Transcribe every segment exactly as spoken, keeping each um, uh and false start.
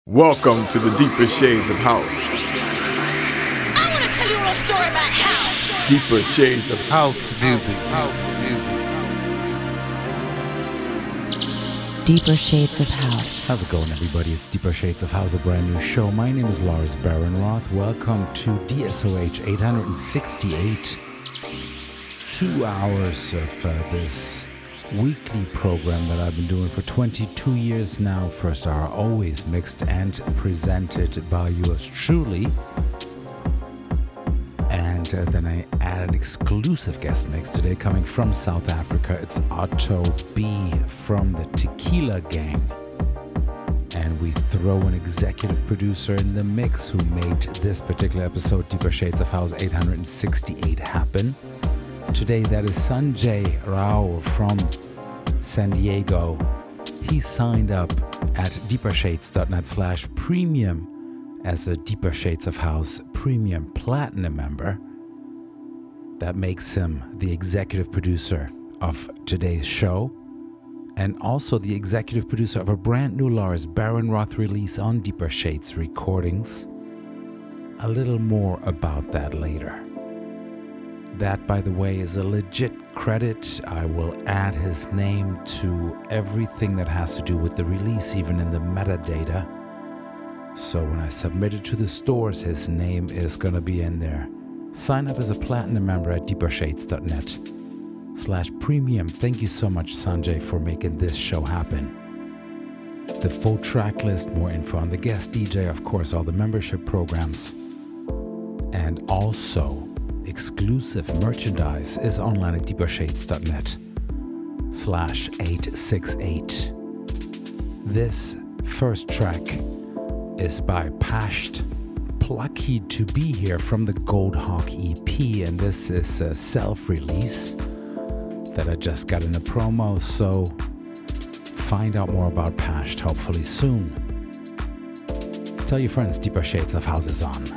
Welcome to the deeper shades of house. I want to tell you a little story about house. Deeper shades of House music. House music. Deeper Shades of House. How's it going, everybody? It's Deeper Shades of House, a brand new show. My name is Lars Barenroth. Welcome to D S O H eight sixty-eight. Two hours of uh, this weekly program that I've been doing for twenty-two years now. First hour always mixed and presented by yours truly. And uh, then I add an exclusive guest mix today coming from South Africa. It's Otto B from the Tequila Gang. And we throw an executive producer in the mix who made this particular episode, Deeper Shades of House eight sixty-eight, happen. Today, that is Sanjay Rao from San Diego. He signed up at deepershades.net slash premium as a Deeper Shades of House Premium Platinum member. That makes him the executive producer of today's show and also the executive producer of a brand new Lars Barenroth release on Deeper Shades Recordings. A little more about that later. That, by the way, is a legit credit. I will add his name to everything that has to do with the release, even in the metadata. So when I submit it to the stores, his name is going to be in there. Sign up as a platinum member at deepershades.net slash premium. Thank you so much, Sanjay, for making this show happen. The full track list, more info on the guest D J, of course, all the membership programs, and also exclusive merchandise is online at deepershades.net slash 868. This first track is by Pasht, Plucky to Be Here from the Gold Hawk E P, and this is a self-release that I just got in a promo, so find out more about Pasht hopefully soon. Tell your friends Deeper Shades of House is on.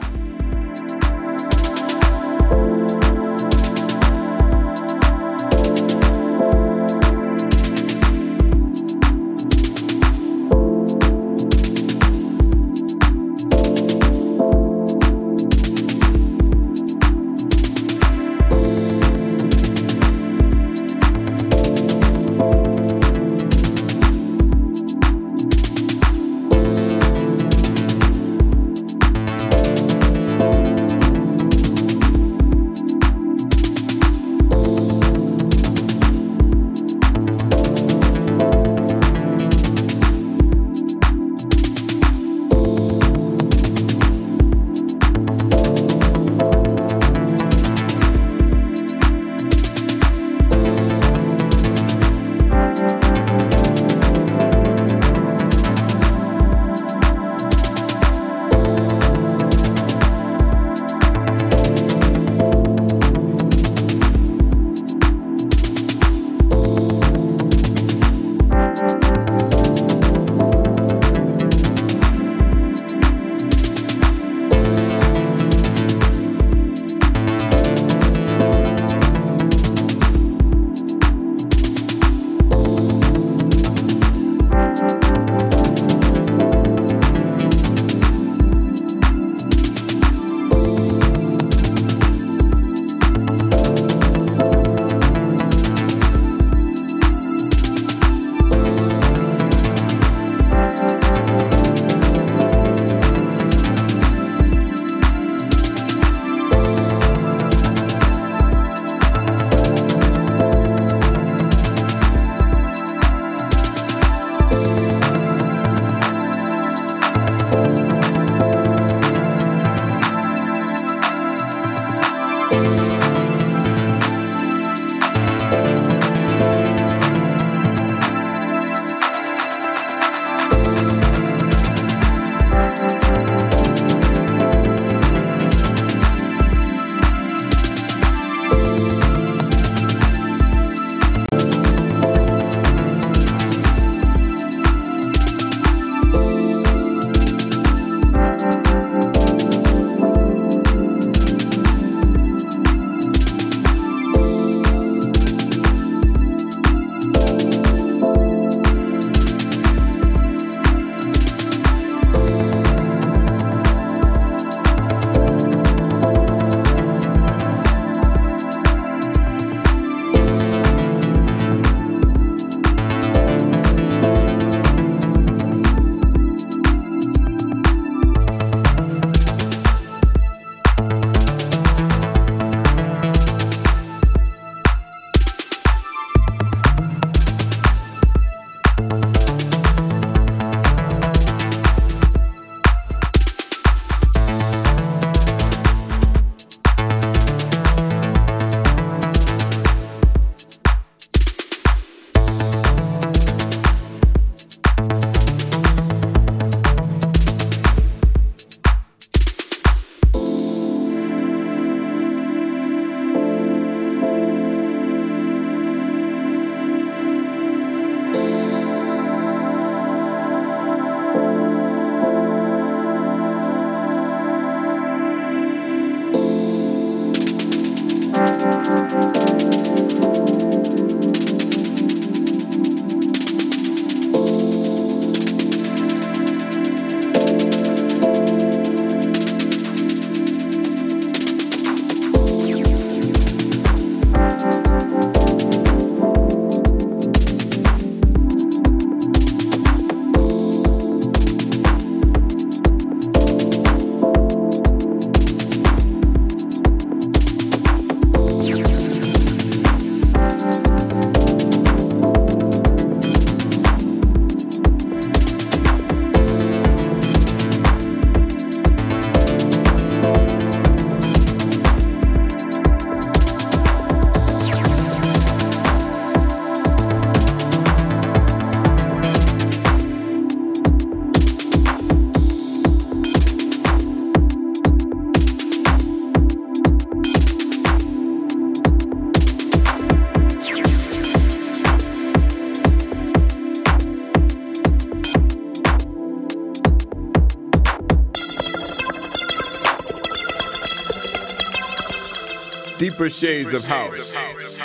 deeper shades of house.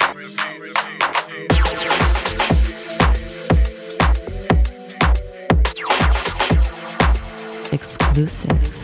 Exclusives.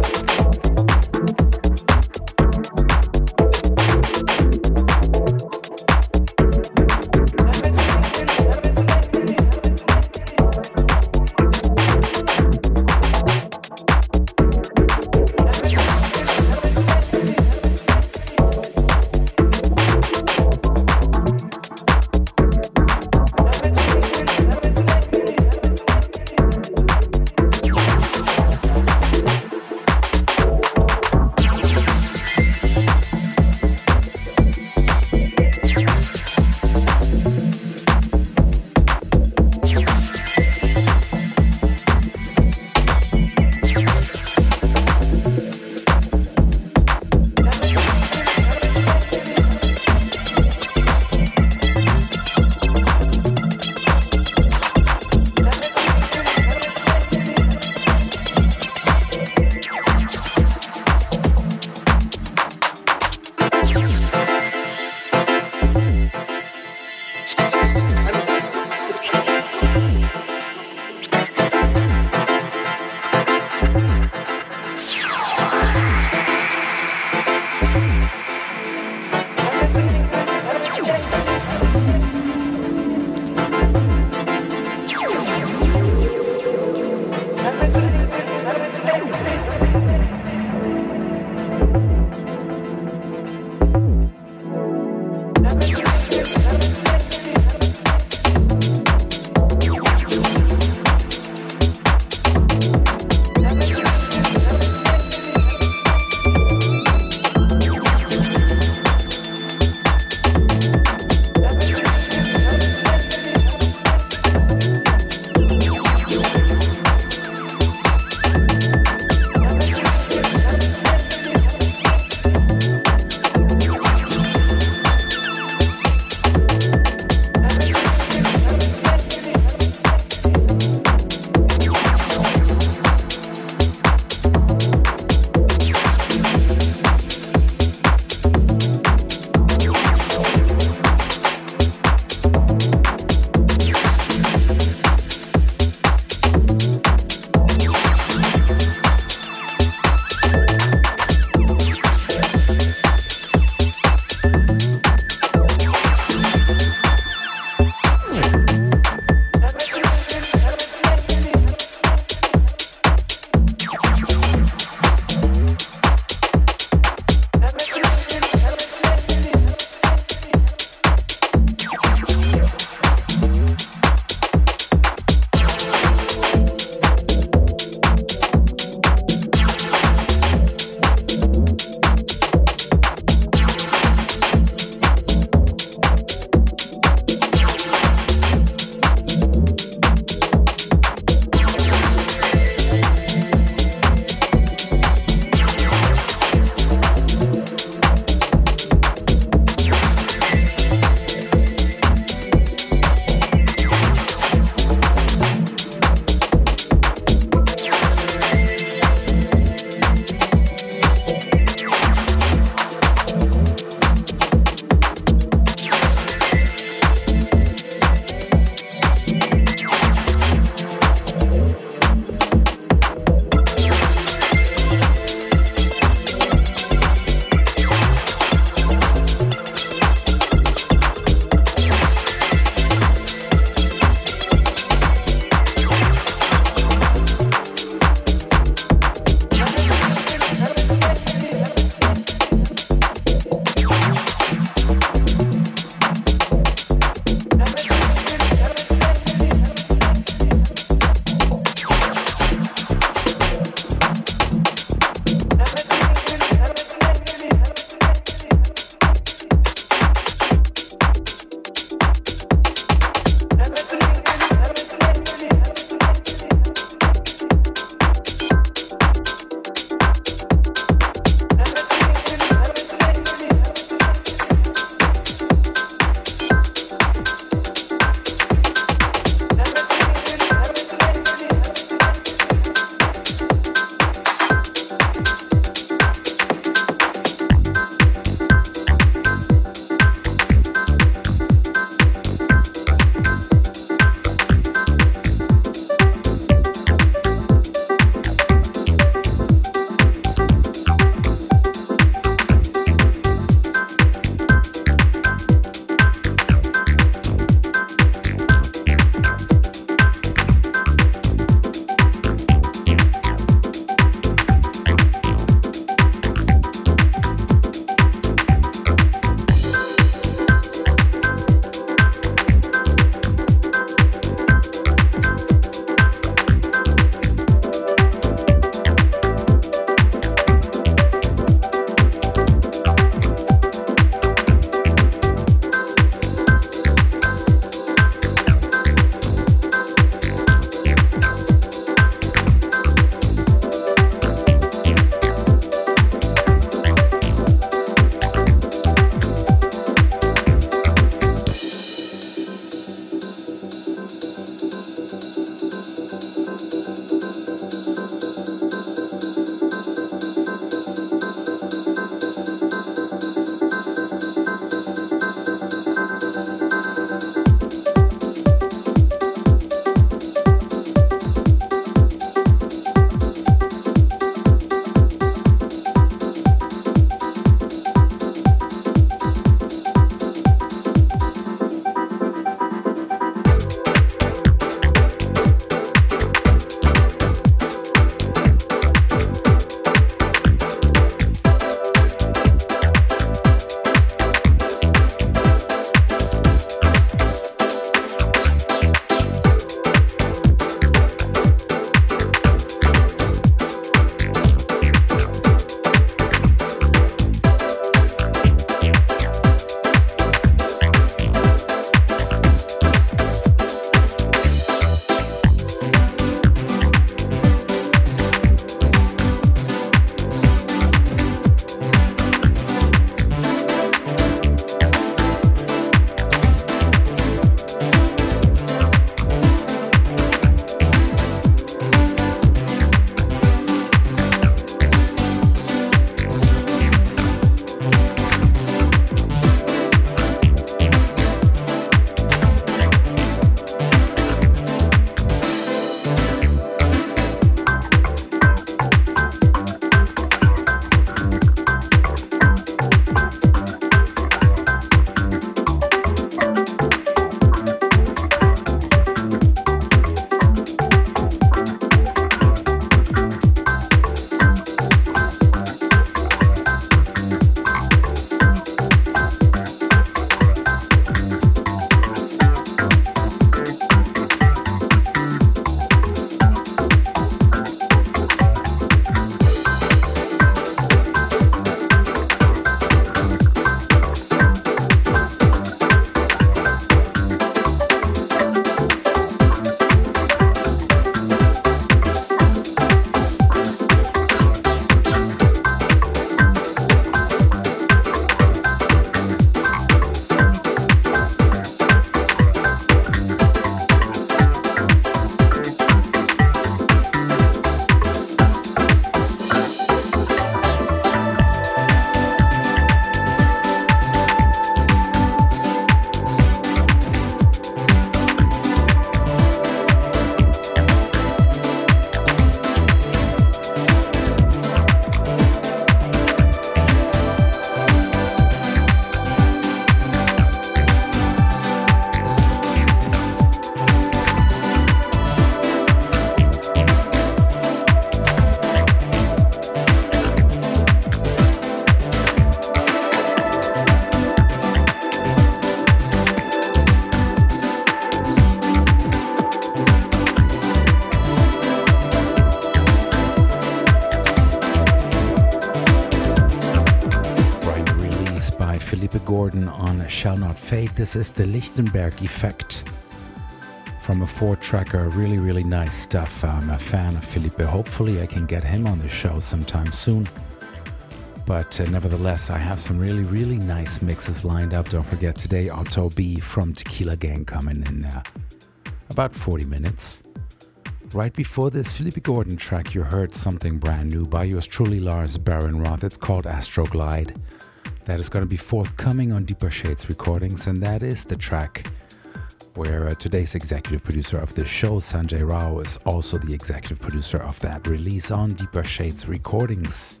Philippe Gordon on Shall Not Fade. This is the Lichtenberg Effect from a four-tracker. Really, really nice stuff. I'm a fan of Philippe. Hopefully I can get him on the show sometime soon. But uh, nevertheless, I have some really, really nice mixes lined up. Don't forget today, Otto B from Tequila Gang coming in uh, about forty minutes. Right before this Philippe Gordon track, you heard something brand new by yours truly, Lars Barenroth. It's called Astroglide. That is going to be forthcoming on Deeper Shades Recordings, and that is the track where uh, today's executive producer of the show, Sanjay Rao, is also the executive producer of that release on Deeper Shades Recordings.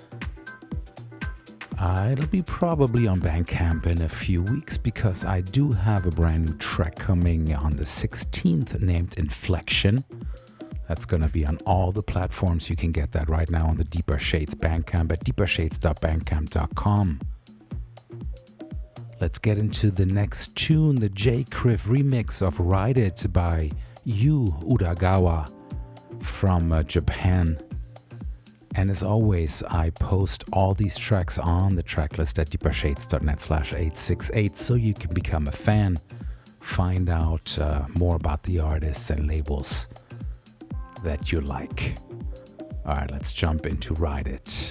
Uh, it'll be probably on Bandcamp in a few weeks because I do have a brand new track coming on the sixteenth named Inflection. That's going to be on all the platforms. You can get that right now on the Deeper Shades Bandcamp at deeper shades dot bandcamp dot com. Let's get into the next tune, the J. Criff remix of Ride It by Yu Udagawa from uh, Japan. And as always, I post all these tracks on the tracklist at deeper shades dot net slash eight six eight so you can become a fan, find out uh, more about the artists and labels that you like. All right, let's jump into Ride It.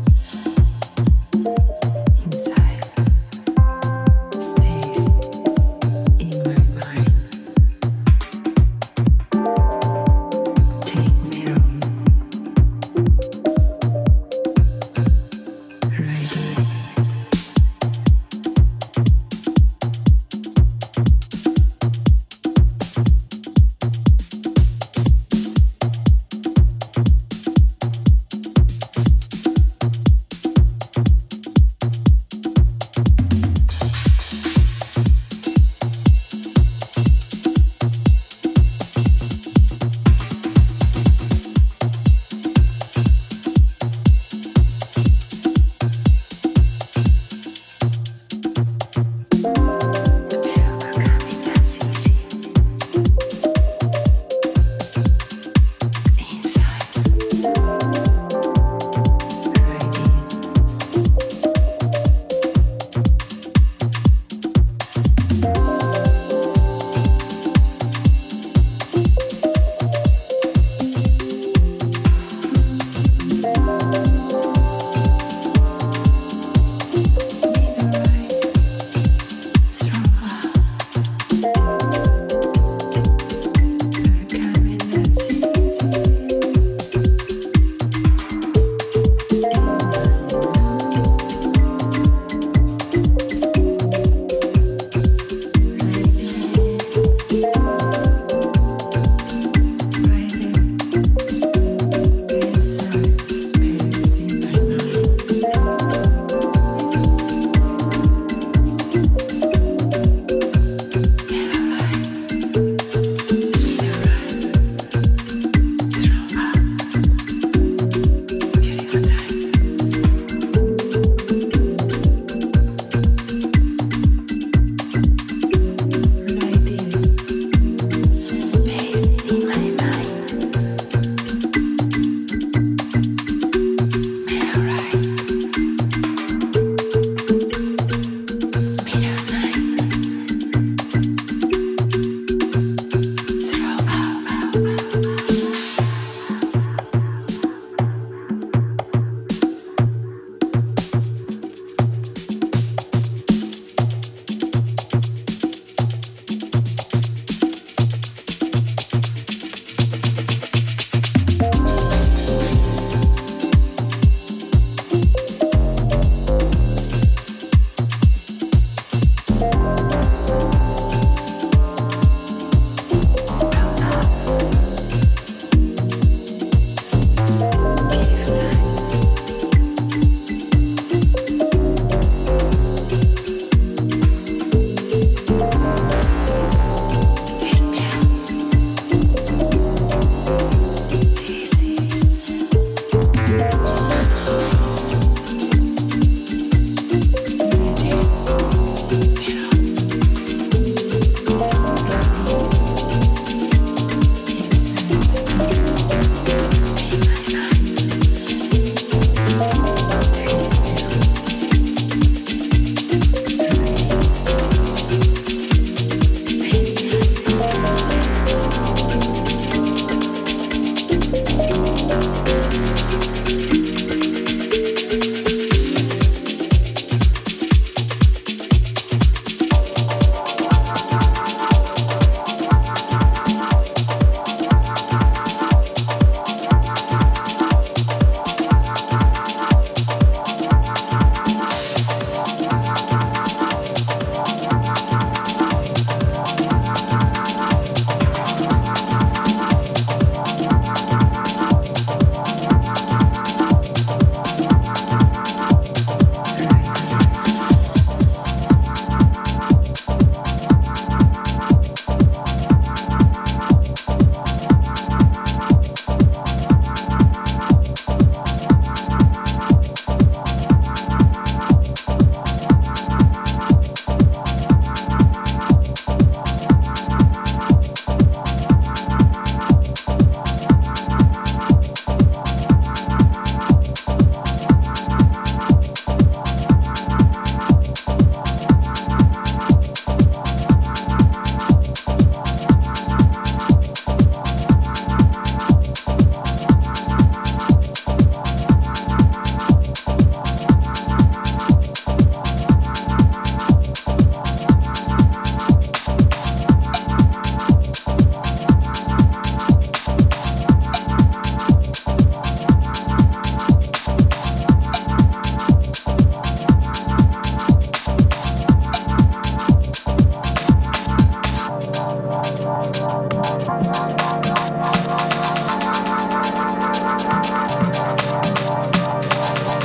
Space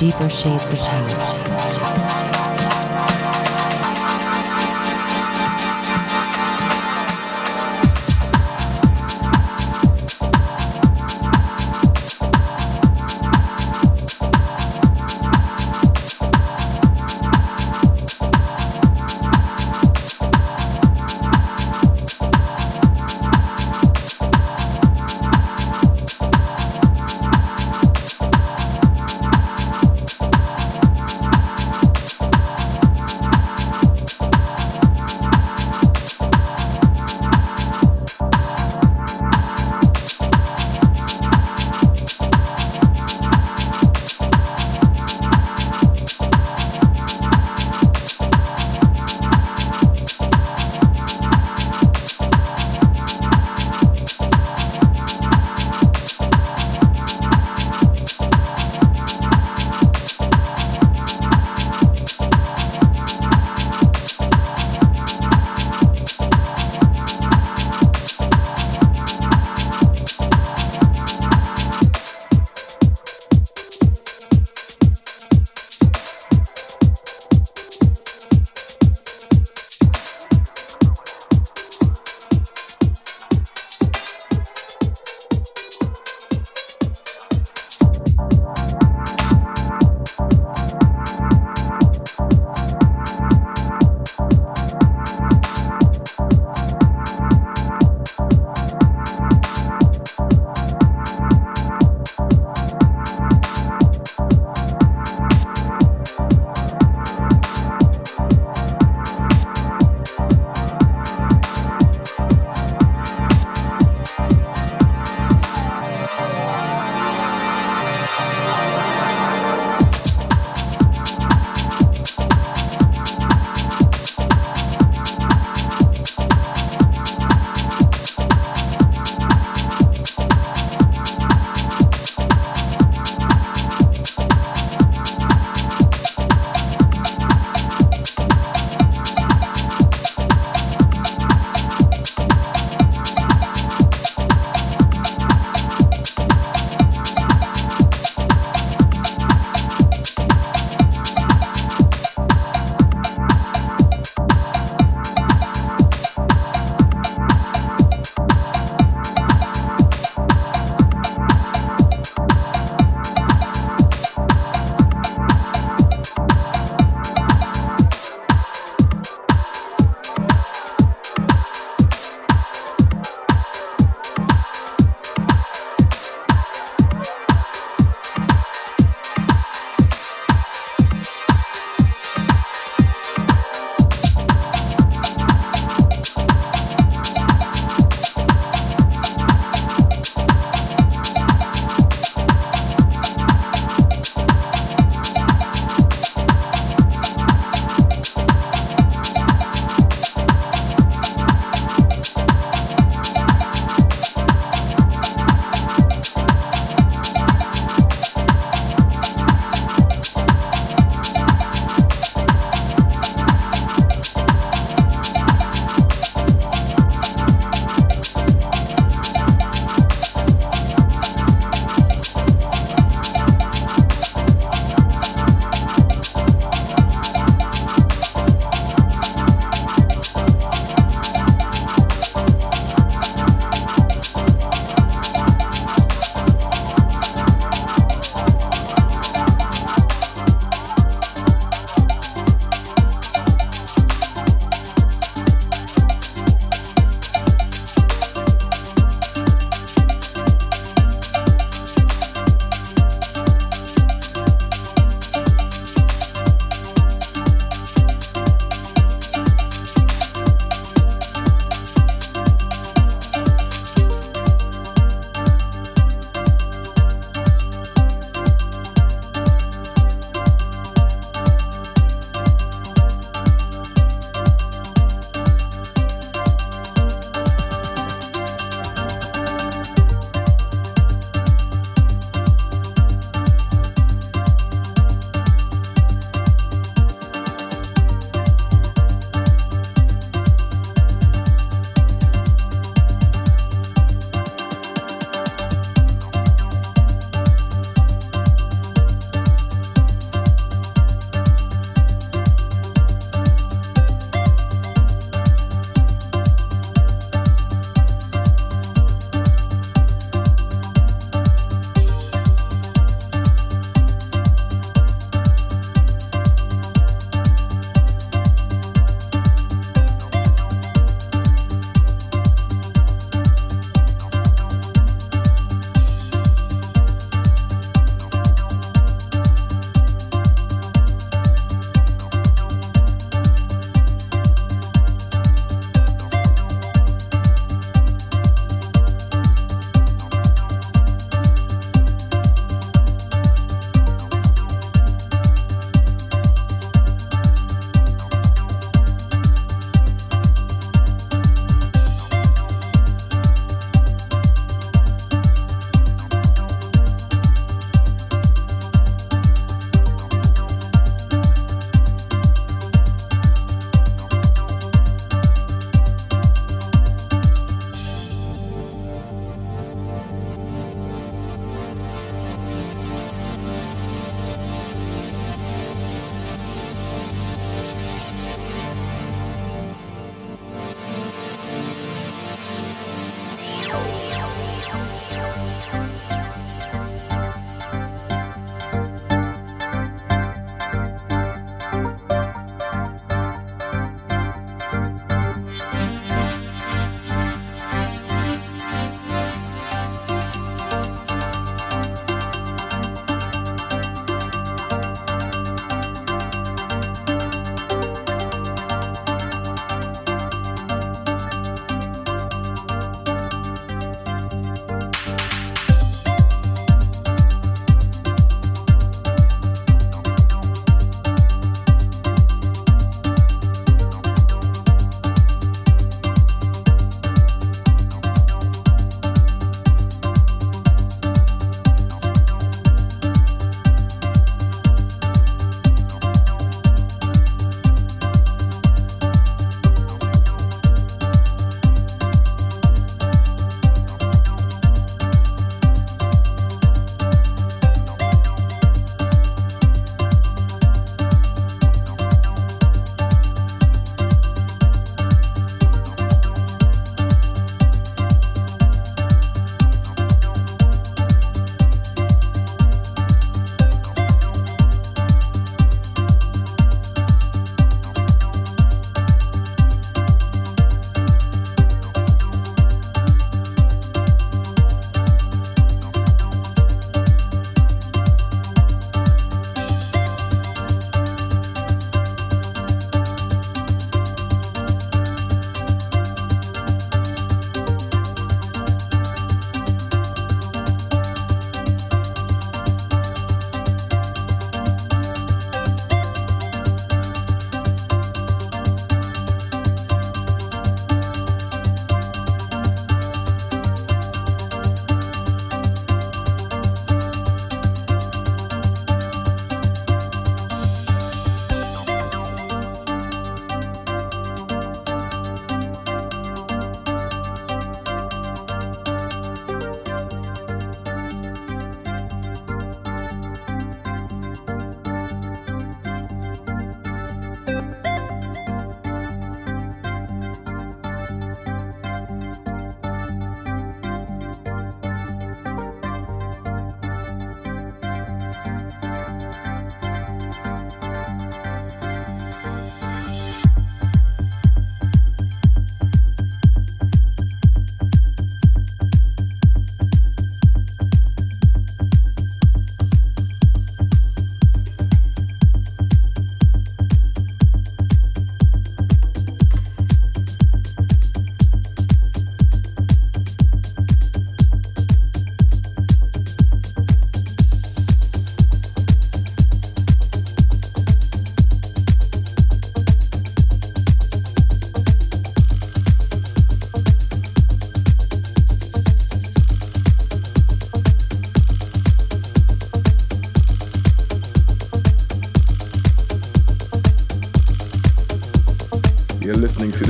Deeper Shades of House.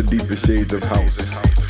deepest shades of house.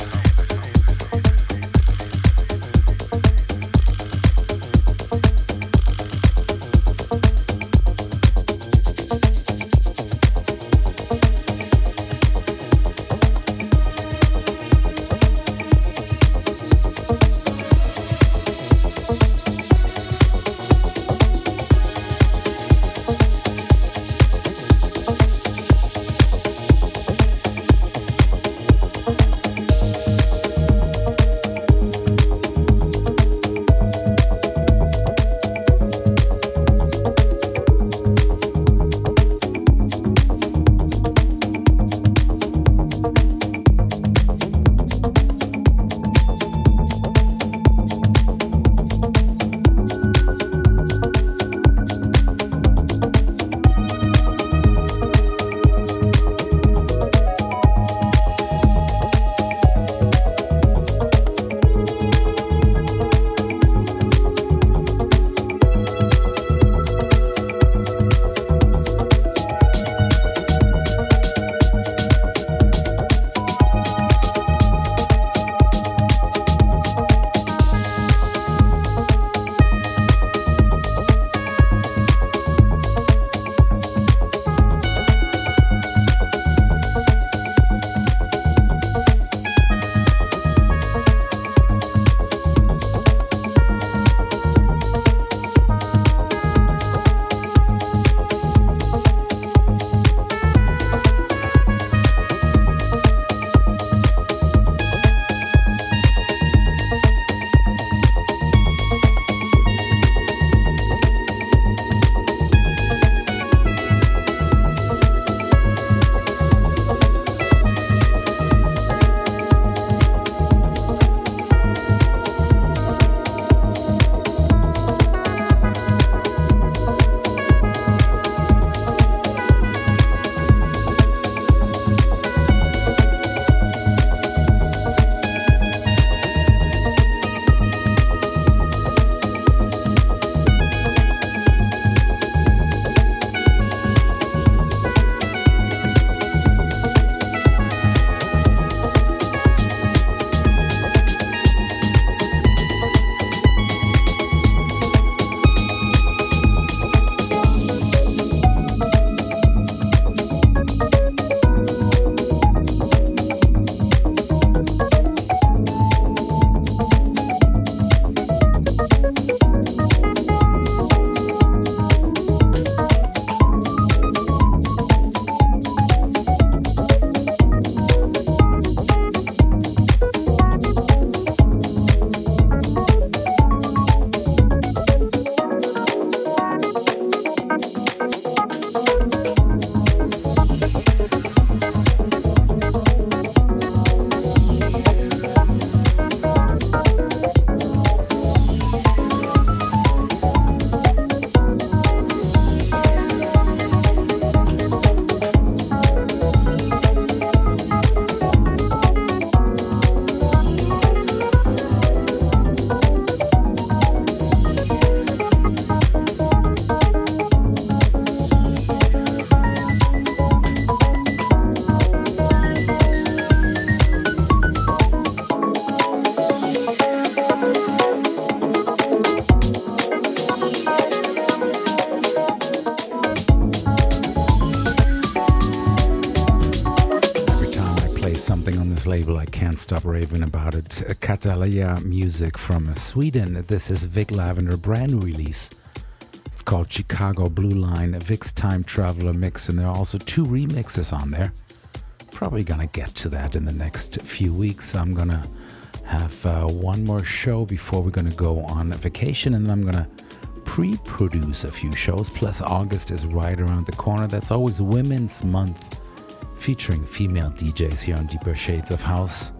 label, I can't stop raving about it. Catalaya music from Sweden. This is Vic Lavender, brand new release. It's called Chicago Blue Line, Vic's Time Traveler mix, and there are also two remixes on there. Probably gonna get to that in the next few weeks. I'm gonna have uh, one more show before we're gonna go on vacation, and I'm gonna pre-produce a few shows. Plus August is right around the corner. That's always Women's Month, featuring female D Js here on Deeper Shades of House.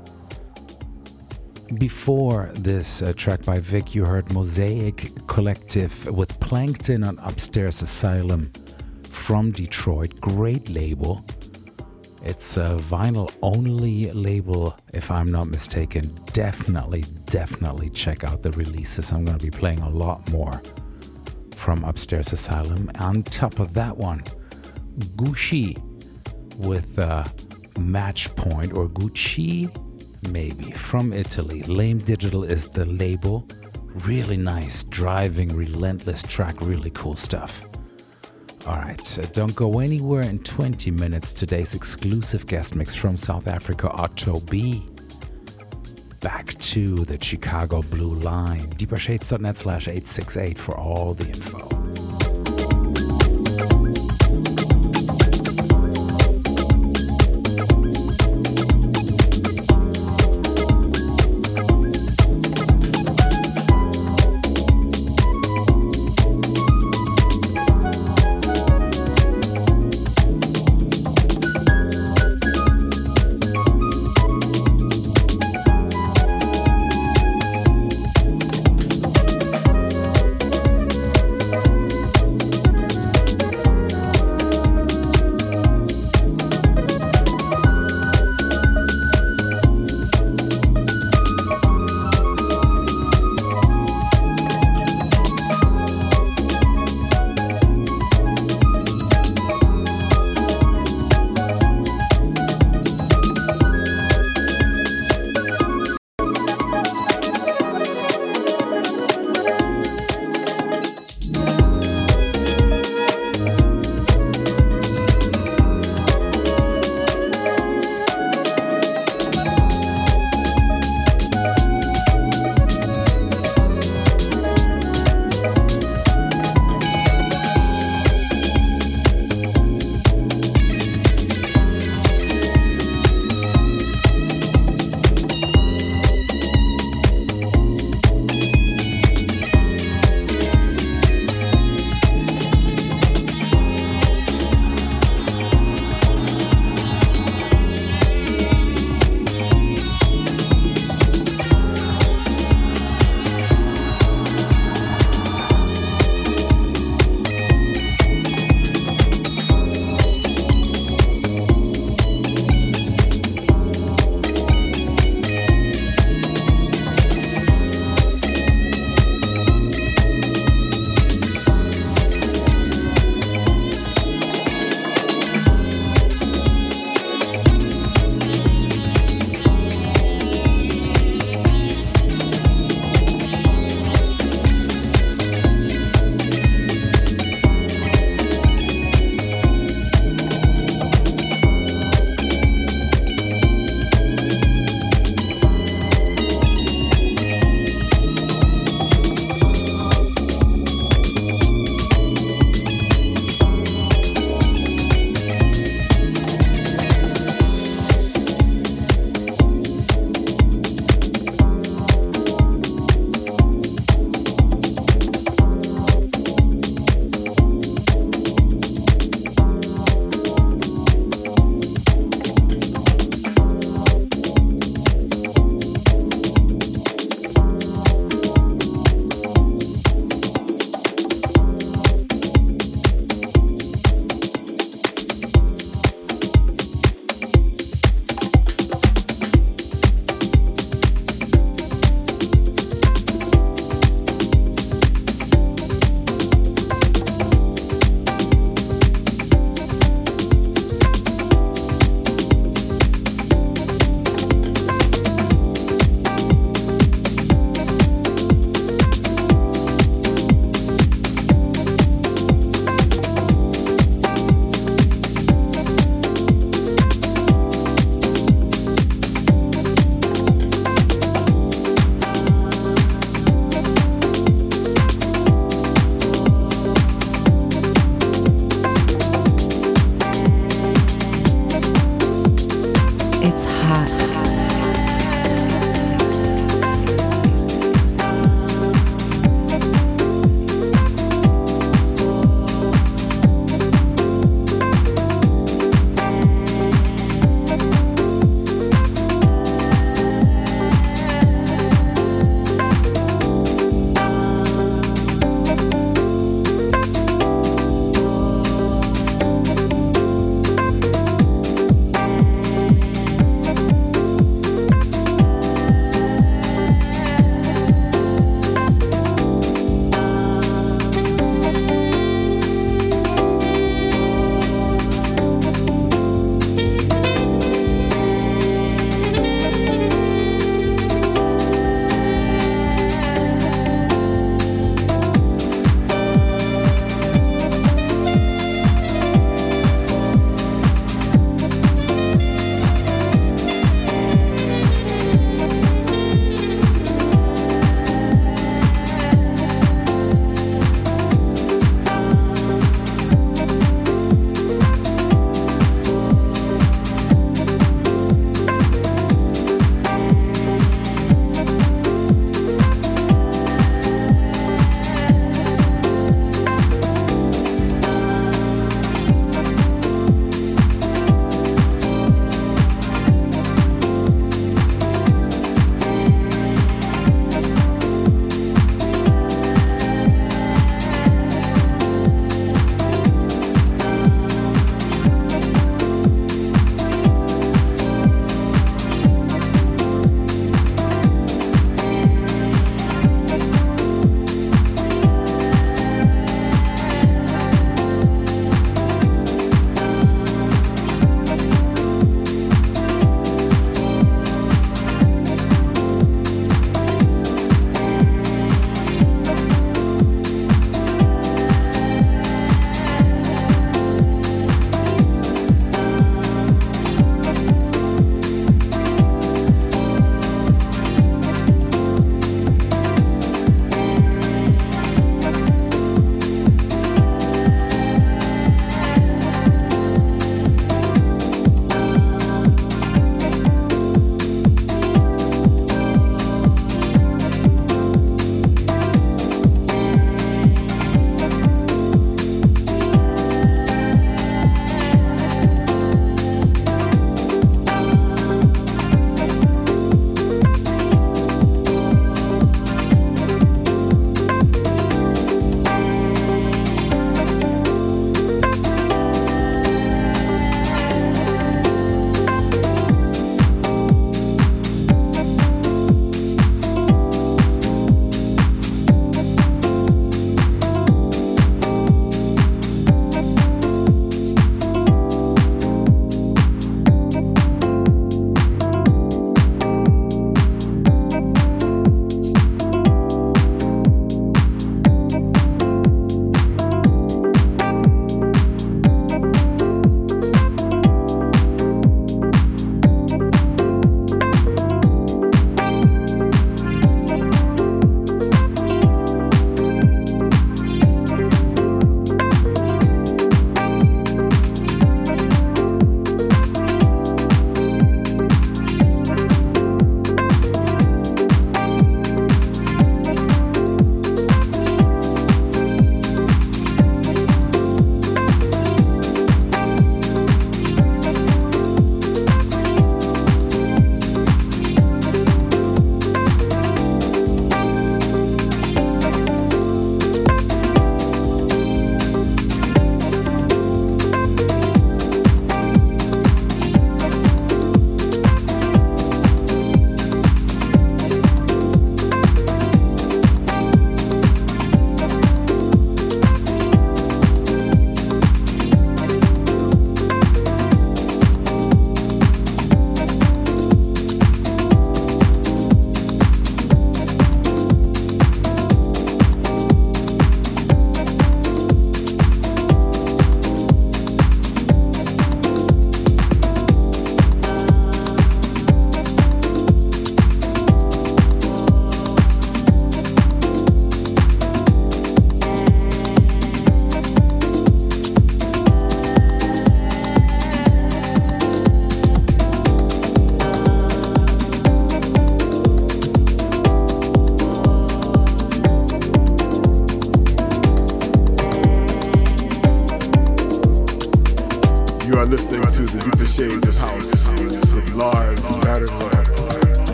Before this uh, track by Vic, you heard Mosaic Collective with Plankton on Upstairs Asylum from Detroit. Great label. It's a vinyl-only label, if I'm not mistaken. Definitely, definitely check out the releases. I'm going to be playing a lot more from Upstairs Asylum. On top of that one, Gucci with uh, Matchpoint or Gucci, maybe, from Italy. Lame Digital is the label. Really nice, driving, relentless track, really cool stuff. Alright, uh, don't go anywhere. In twenty minutes, today's exclusive guest mix from South Africa, Otto B. Back to the Chicago Blue Line. deepershades.net slash 868 for all the info.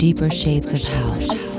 Deeper Shades of House.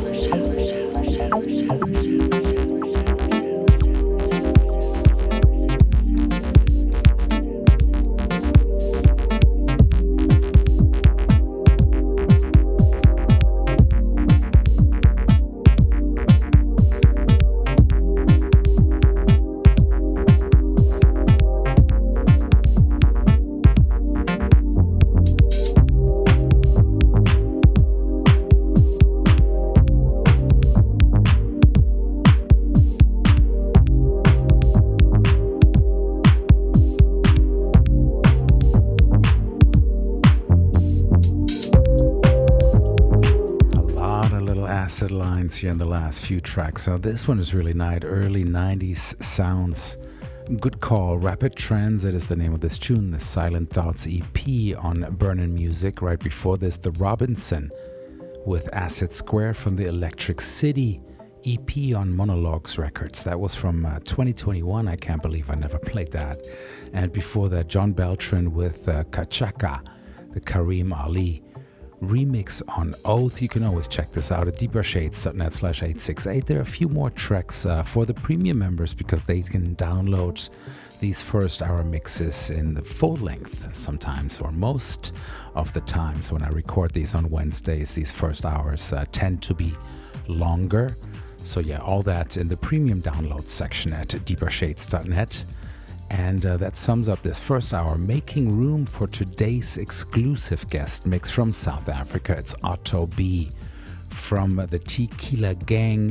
Lines here in the last few tracks. So this one is really nice, early nineties sounds. Good call. Rapid Transit is the name of this tune, the Silent Thoughts E P on Burnin' Music. Right before this, The Robinson with Acid Square from the Electric City E P on Monologues Records. That was from uh, twenty twenty-one. I can't believe I never played that. And before that, John Beltran with uh, Kachaka, the Kareem Ali remix on Oath. You can always check this out at deepershades.net slash 868. There are a few more tracks uh, for the premium members because they can download these first hour mixes in the full length sometimes, or most of the times when I record these on Wednesdays. These first hours uh, tend to be longer. So yeah, all that in the premium download section at deepershades dot net. And uh, that sums up this first hour, making room for today's exclusive guest mix from South Africa. It's Otto B from the Tequila Gang.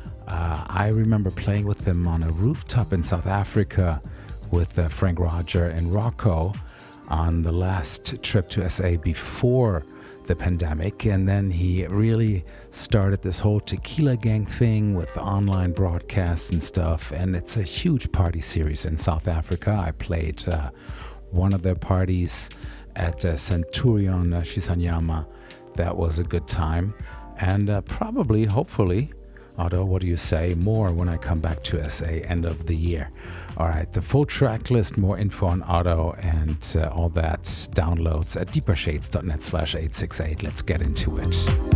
Uh, I remember playing with him on a rooftop in South Africa with uh, Frank Roger and Rocco on the last trip to S A before the pandemic, and then he really started this whole Tequila Gang thing with the online broadcasts and stuff, and it's a huge party series in South Africa. I played uh, one of their parties at uh, Centurion uh, Shisanyama. That was a good time, and uh, probably, hopefully, Otto, what do you say, more when I come back to S A end of the year. All right, the full track list, more info on Otto and uh, all that downloads at deepershades.net slash 868. Let's get into it.